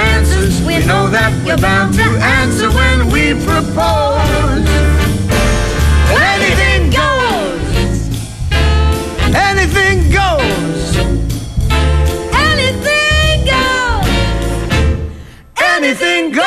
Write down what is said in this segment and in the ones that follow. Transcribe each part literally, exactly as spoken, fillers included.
answers. We know that we're bound to answer when we propose. Anything goes. Anything goes. Anything goes. Anything goes.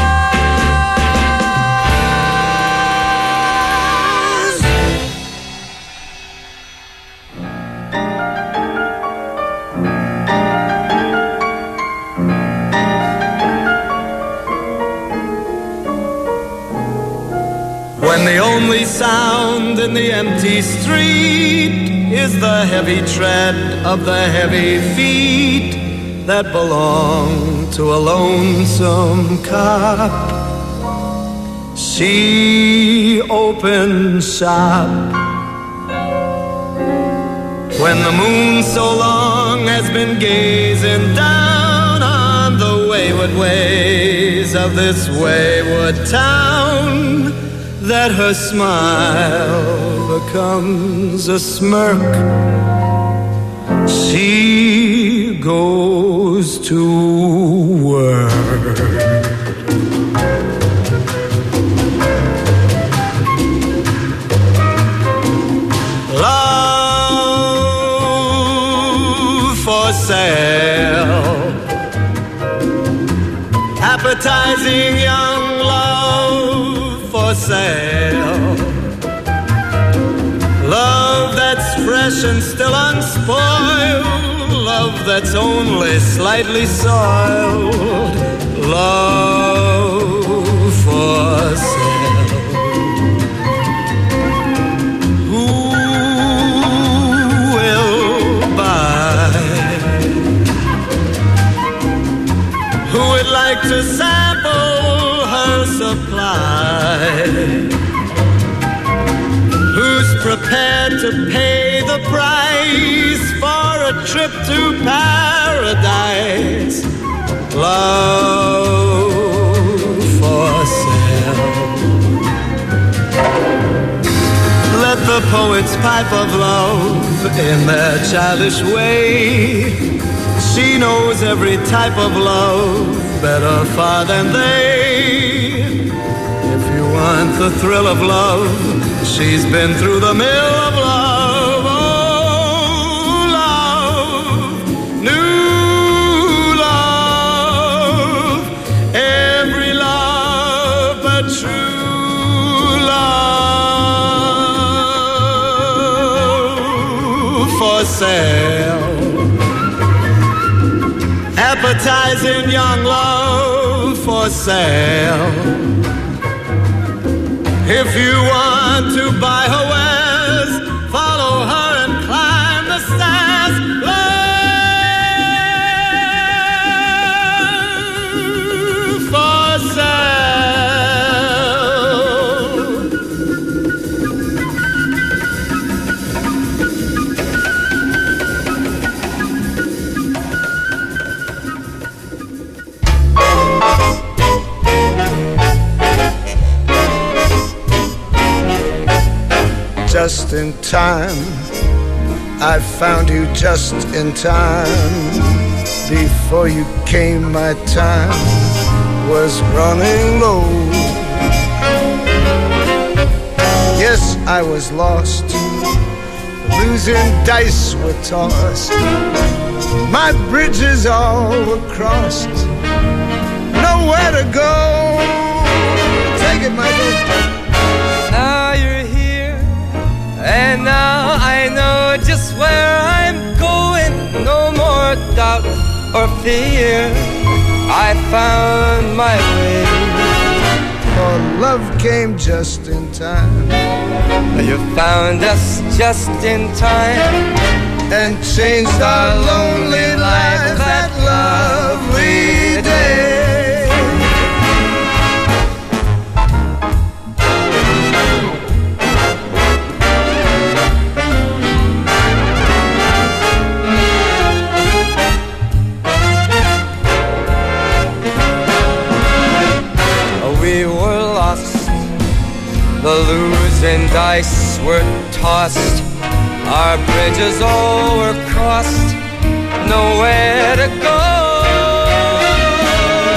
When the only sound in the empty street is the heavy tread of the heavy feet that belong to a lonesome cop, she opens shop. When the moon so long has been gazing down on the wayward ways of this wayward town, that her smile becomes a smirk, she goes to work. Love for sale, appetizing young love for sale. Love that's fresh and still unspoiled, love that's only slightly soiled. Love for sale. Who will buy? Who would like to sample her supply? Who's prepared to pay the price for a trip to paradise? Love for sale. Let the poets pipe of love in their childish way. She knows every type of love better far than they. If you want the thrill of love, she's been through the mill of love. Oh, love, new love, every love but true love for sale. Appetizing young love for sale. If you want to buy her wares, follow her and climb the stairs. Love for Just in time, I found you just in time. Before you came, my time was running low. Yes, I was lost, losing dice were tossed, my bridges all were crossed, nowhere to go. Take it, Michael. Now you're here, and now I know just where I'm going. No more doubt or fear, I found my way. For love came just in time. You found us just in time and changed our lonely life that lovely day. The losing dice were tossed, our bridges all were crossed, nowhere to go.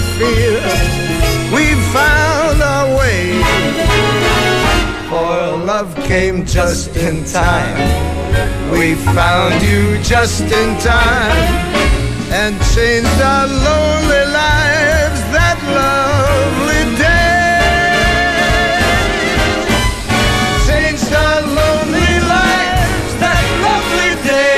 fear. We found our way, for love came just in time. We found you just in time, and changed our lonely lives that lovely day. Changed our lonely lives that lovely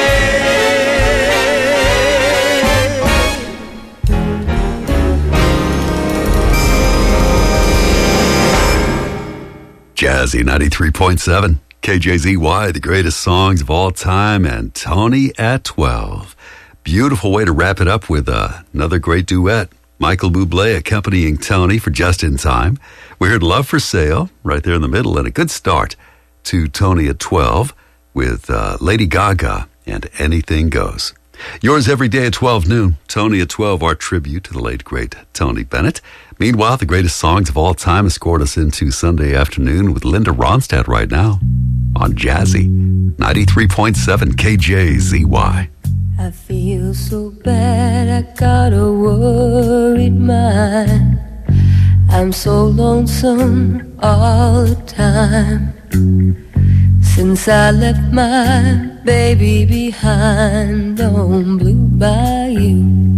day. Jazzy ninety-three point seven, K J Z Y, the greatest songs of all time, and Tony at twelve. Beautiful way to wrap it up with uh, another great duet. Michael Bublé accompanying Tony for Just in Time. We heard Love for Sale right there in the middle, and a good start to Tony at twelve with uh, Lady Gaga and Anything Goes. Yours every day at twelve noon. Tony at twelve, our tribute to the late, great Tony Bennett. Meanwhile, the greatest songs of all time escort us into Sunday afternoon with Linda Ronstadt right now on Jazzy ninety-three point seven K J Z Y. I feel so bad, I got a worried mind. I'm so lonesome all the time. Since I left my baby behind on Blue Bayou.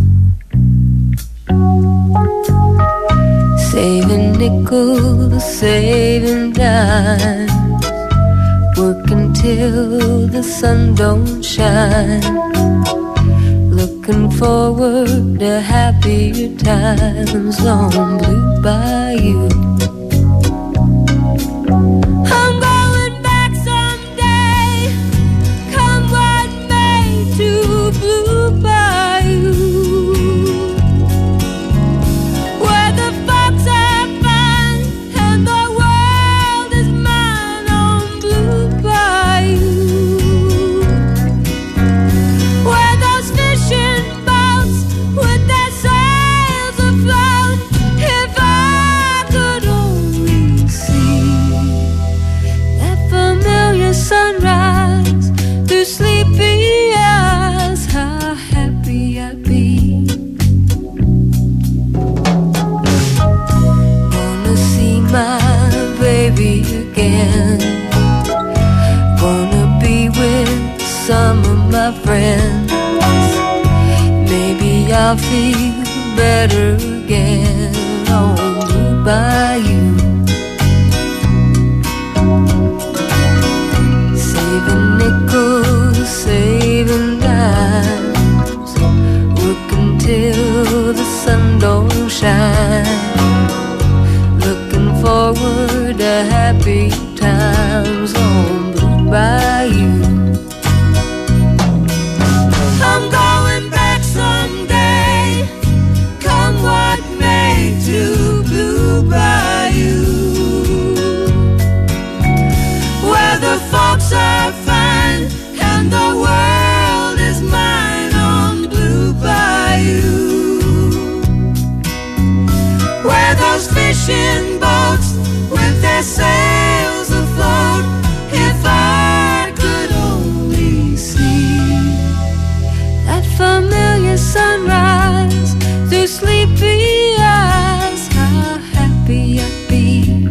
Saving nickels, saving dimes, working till the sun don't shine, looking forward to happier times on Blue Bayou. I'm going back someday, come what may, to Blue Bayou, where the folks are fine and the world is mine on Blue Bayou, where those fishing boats with their sails afloat, if I could only see that familiar sunrise through sleepy eyes, how happy I'd be. Wanna see my baby again, wanna be with some of my friends. Maybe I'll feel better again on Blue Bayou. Saving nickels, saving dimes, working till the sun don't shine, looking forward to happy times on Blue Bayou. I'm going back someday, come what may, to Blue Bayou, where the folks are fine and the world is mine on Blue Bayou, where those fishing boats with their sails afloat, if I could only see that familiar sunrise through sleepy eyes, how happy I'd be.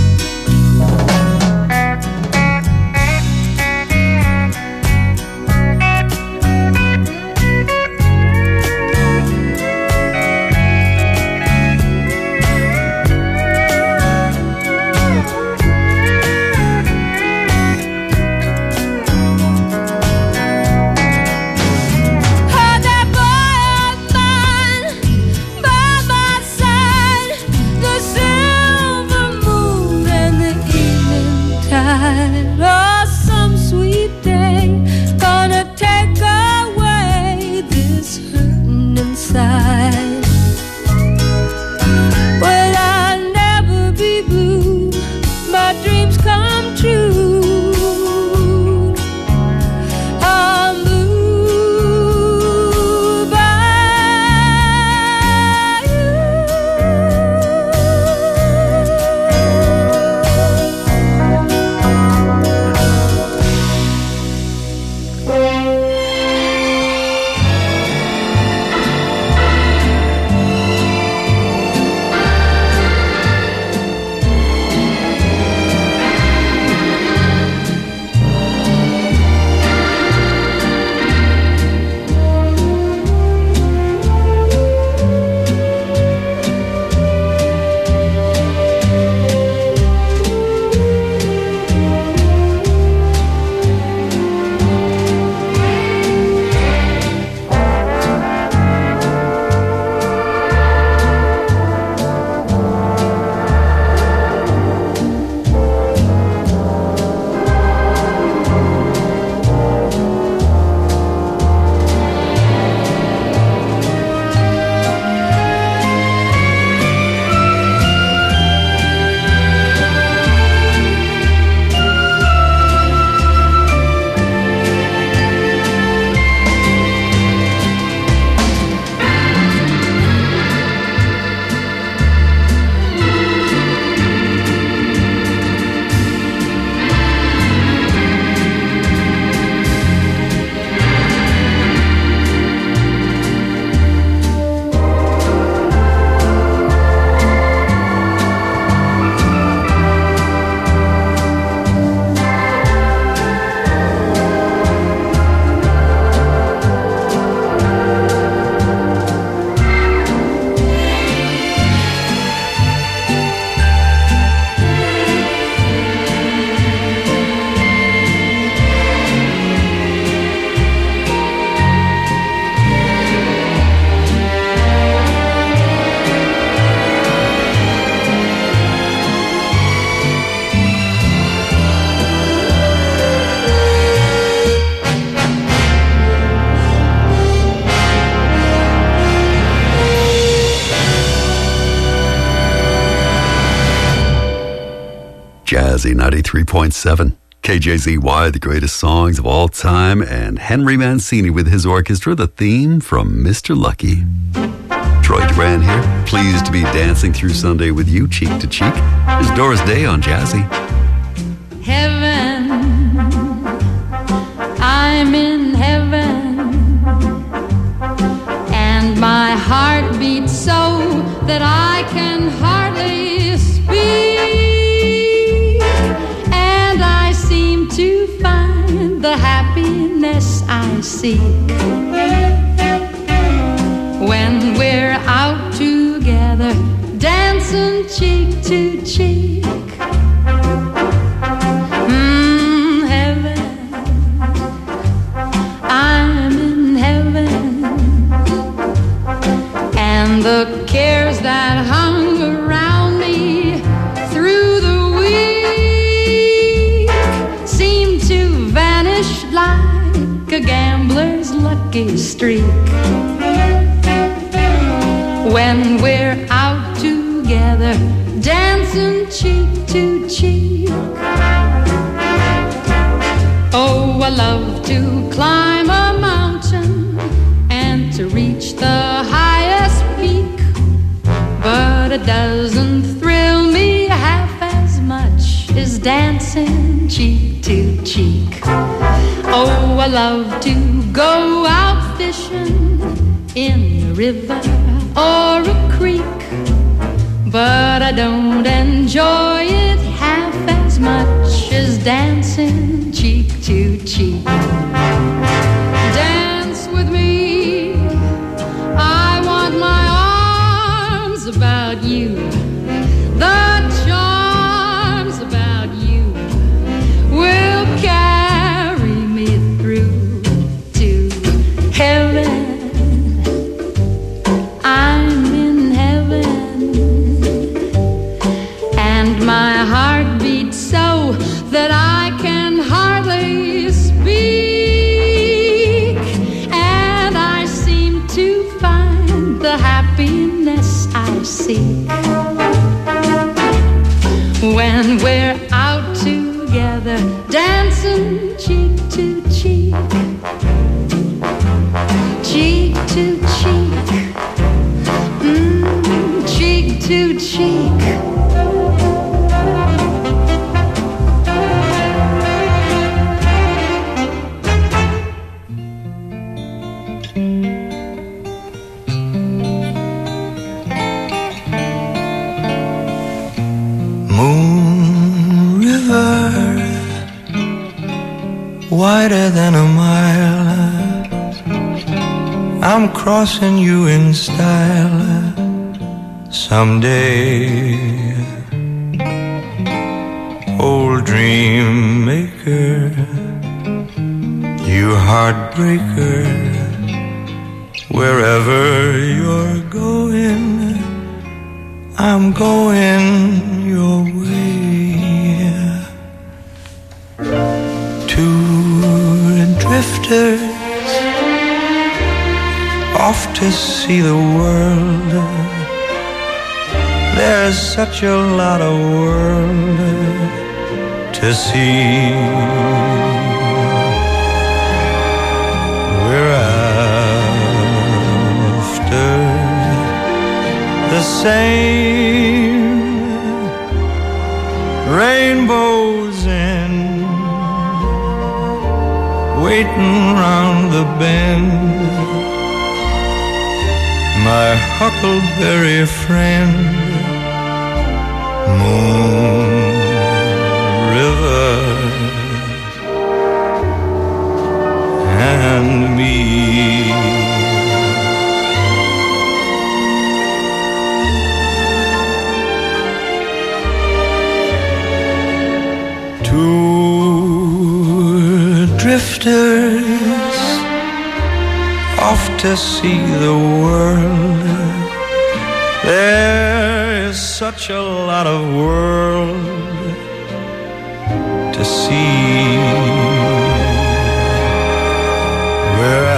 Had that boy of mine by my side, the silver moon and the evening tide. Oh, some sweet day gonna take away this hurting inside. Will I never be blue? My dreams come true. On Blue Bayou. Jersey ninety-three point seven. K J Z Y, the greatest songs of all time, and Henry Mancini with his orchestra, the theme from Mister Lucky. Troy Duran here, pleased to be dancing through Sunday with you, cheek to cheek. Here's Doris Day on Jazzy. Heaven, I'm in heaven, and my heart beats so that I can hardly speak, and I seem to find the happiness I seek when we're out together, dancing cheek to cheek. Mm, heaven, I'm in heaven, and the cares that hung around me through the week seem to vanish like a gambler's lucky streak when we're out together, dancing cheek to cheek. Oh, I love to climb a mountain and to reach the highest peak, but it doesn't thrill me half as much as dancing cheek to cheek. Oh, I love to go out fishing in a river or a creek, but I don't enjoy it half as much as dancing cheek to cheek. Dance with me, I want my arms about you, the charms about you will carry me through to heaven. I'm in heaven, and my heart beats so that I can hardly speak, and I seem to find the happiness I seek when we're out together, dancing cheek to cheek, cheek to cheek, mm, cheek to cheek. Moon River, wider than a mile, I'm crossing you in style someday. Old dream maker, you heartbreaker, wherever you're going, I'm going your way. Two drifters off to see the world. There's such a lot of world to see. We're after the same rainbows and waiting round the bend. My huckleberry friend, Moon River, and me. Two drifters off to see the world. There is such a lot of world to see. We're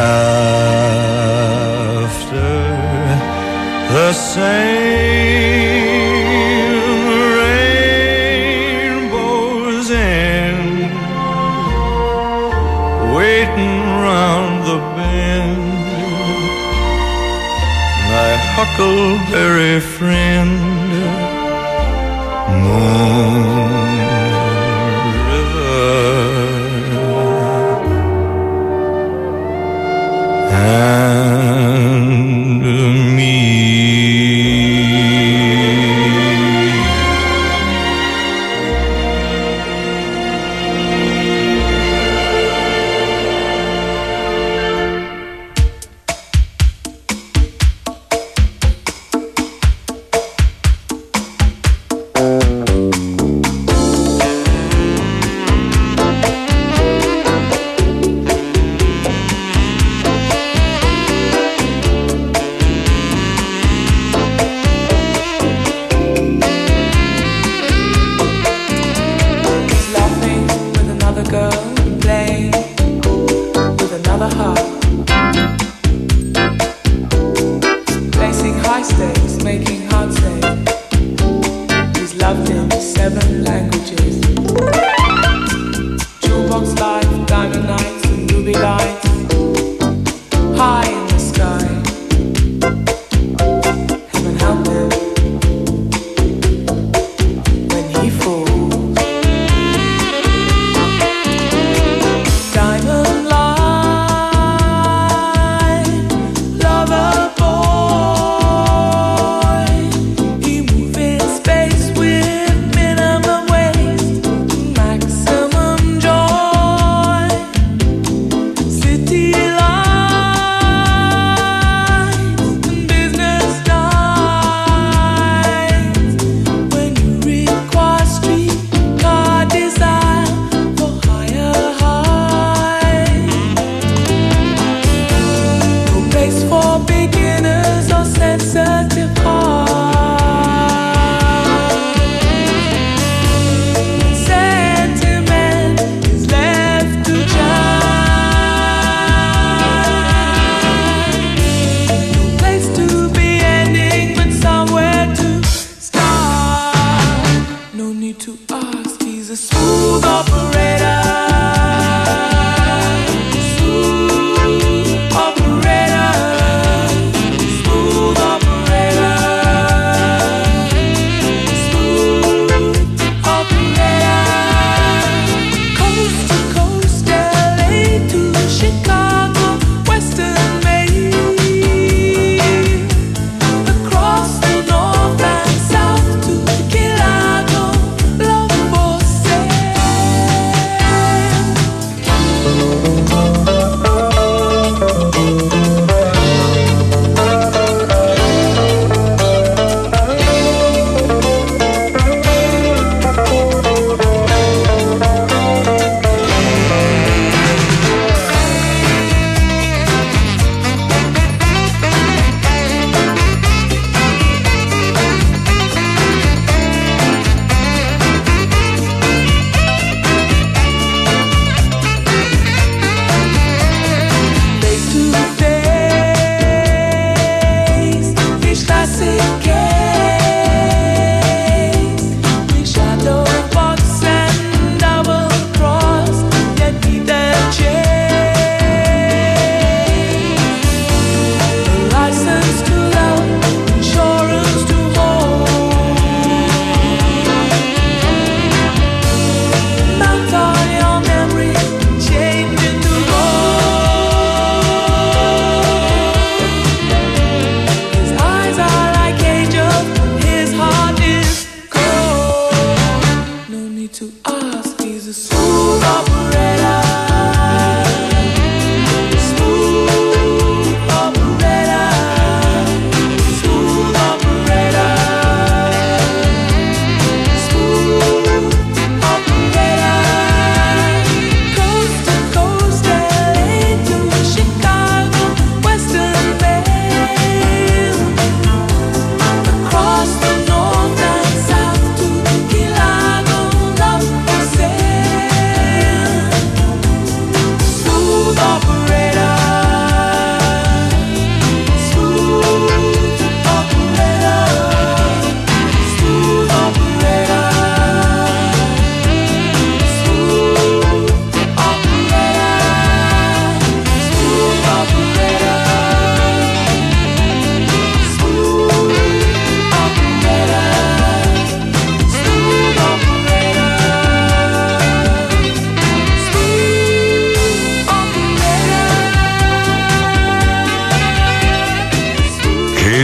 after the same rainbows huckleberry friend, Moon River, and me.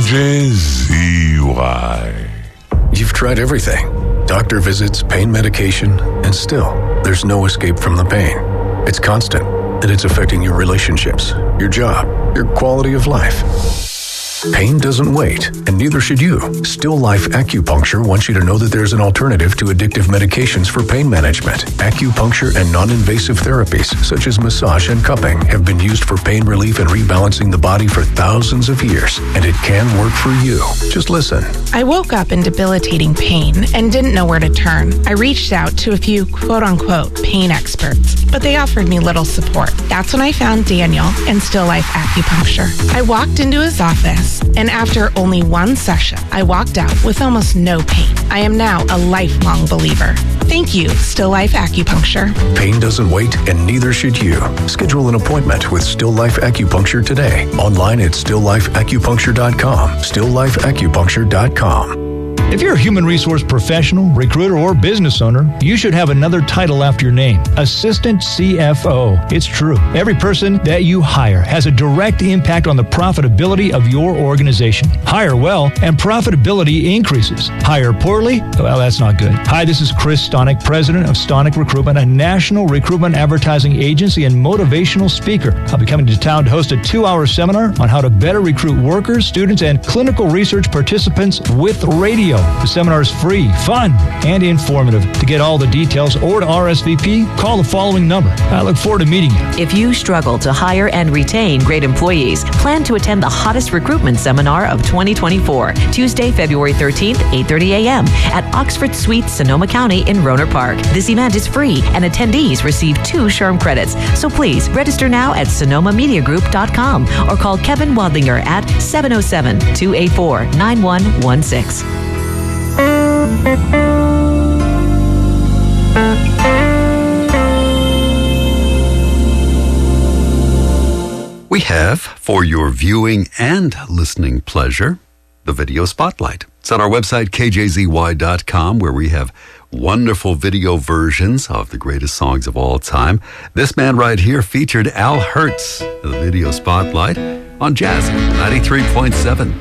J Z Y. You've tried everything. Doctor visits, pain medication, and still, there's no escape from the pain. It's constant, and it's affecting your relationships, your job, your quality of life. Pain doesn't wait, and neither should you. Still Life Acupuncture wants you to know that there's an alternative to addictive medications for pain management. Acupuncture and non-invasive therapies, such as massage and cupping, have been used for pain relief and rebalancing the body for thousands of years, and it can work for you. Just listen. I woke up in debilitating pain and didn't know where to turn. I reached out to a few quote-unquote pain experts, but they offered me little support. That's when I found Daniel and Still Life Acupuncture. I walked into his office, and after only one session, I walked out with almost no pain. I am now a lifelong believer. Thank you, Still Life Acupuncture. Pain doesn't wait, and neither should you. Schedule an appointment with Still Life Acupuncture today. Online at still life acupuncture dot com. still life acupuncture dot com. If you're a human resource professional, recruiter, or business owner, you should have another title after your name, Assistant C F O. It's true. Every person that you hire has a direct impact on the profitability of your organization. Hire well, and profitability increases. Hire poorly? Well, that's not good. Hi, this is Chris Stonick, president of Stonick Recruitment, a national recruitment advertising agency and motivational speaker. I'll be coming to town to host a two-hour seminar on how to better recruit workers, students, and clinical research participants with radio. The seminar is free, fun, and informative. To get all the details or to R S V P, call the following number. I look forward to meeting you. If you struggle to hire and retain great employees, plan to attend the hottest recruitment seminar of twenty twenty-four, Tuesday, February thirteenth, eight thirty a.m. at Oxford Suite, Sonoma County in Rohnert Park. This event is free, and attendees receive two SHRM credits. So please register now at sonoma media group dot com or call Kevin Wadlinger at seven oh seven, two eight four, nine one one six. We have, for your viewing and listening pleasure, the Video Spotlight. It's on our website, K J Z Y dot com, where we have wonderful video versions of the greatest songs of all time. This man right here featured Al Hertz, the Video Spotlight, on Jazz ninety-three point seven.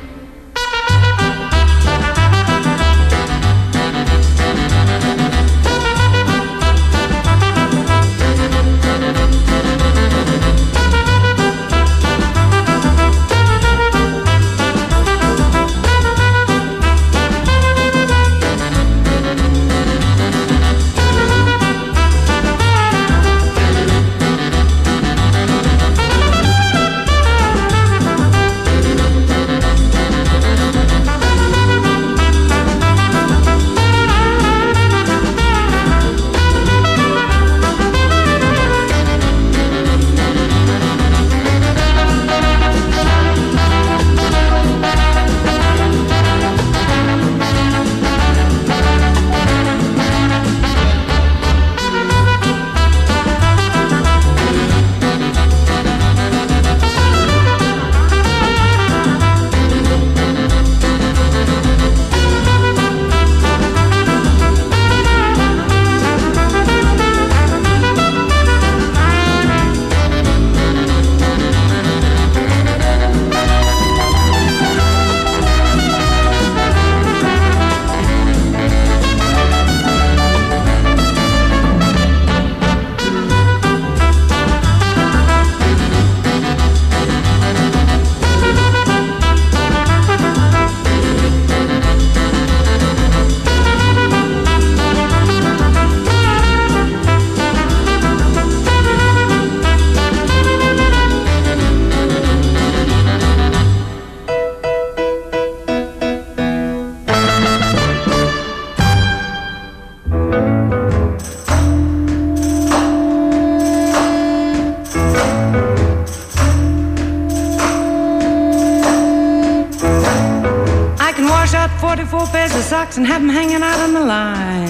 forty-four pairs of socks and have them hanging out on the line.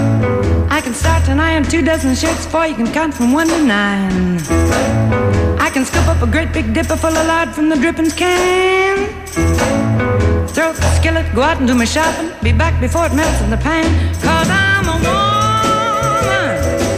I can start to iron two dozen shirts for you can count from one to nine. I can scoop up a great big dipper full of lard from the drippings can. Throw up the skillet, go out and do my shopping, be back before it melts in the pan. Cause I'm a woman,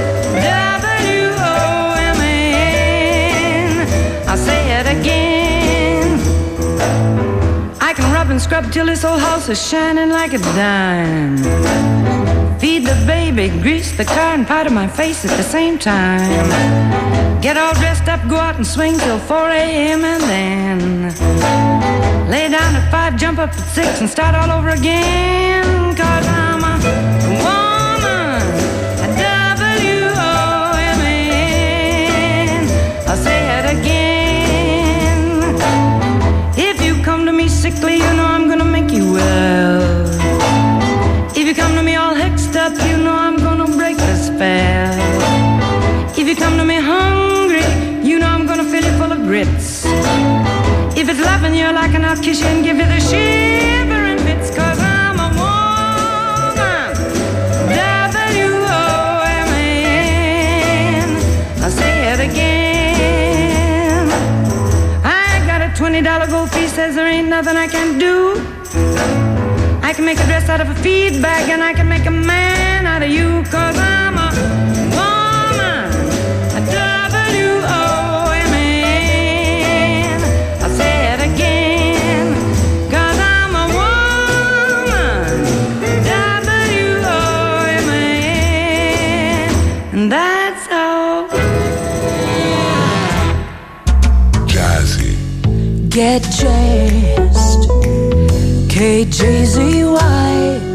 W O M A N. I'll say it again. I can rub scrub till this old house is shining like a dime. Feed the baby, grease the car, and powder my face at the same time. Get all dressed up, go out and swing till four a.m. and then lay down at five, jump up at six, and start all over again. Cause I'm a woman, a W O M A N. I'll say it again. If you come to me sickly, you know I'm gonna make you well. If you come to me all hexed up, you know I'm gonna break the spell. If you come to me hungry, you know I'm gonna fill you full of grits. If it's loving you like, and I'll kiss you and give you the shivering fits. Cause I'm a woman, W O M A N. I'll say it again. I got a twenty dollar gold piece, says there ain't nothing I can do. I can make a dress out of a feed bag, and I can make a man out of you. Cause I'm a woman, a W O M A N. I'll say it again. Cause I'm a woman, W O M A N. And that's all. Jazzy. Get jazzed. K J Z Y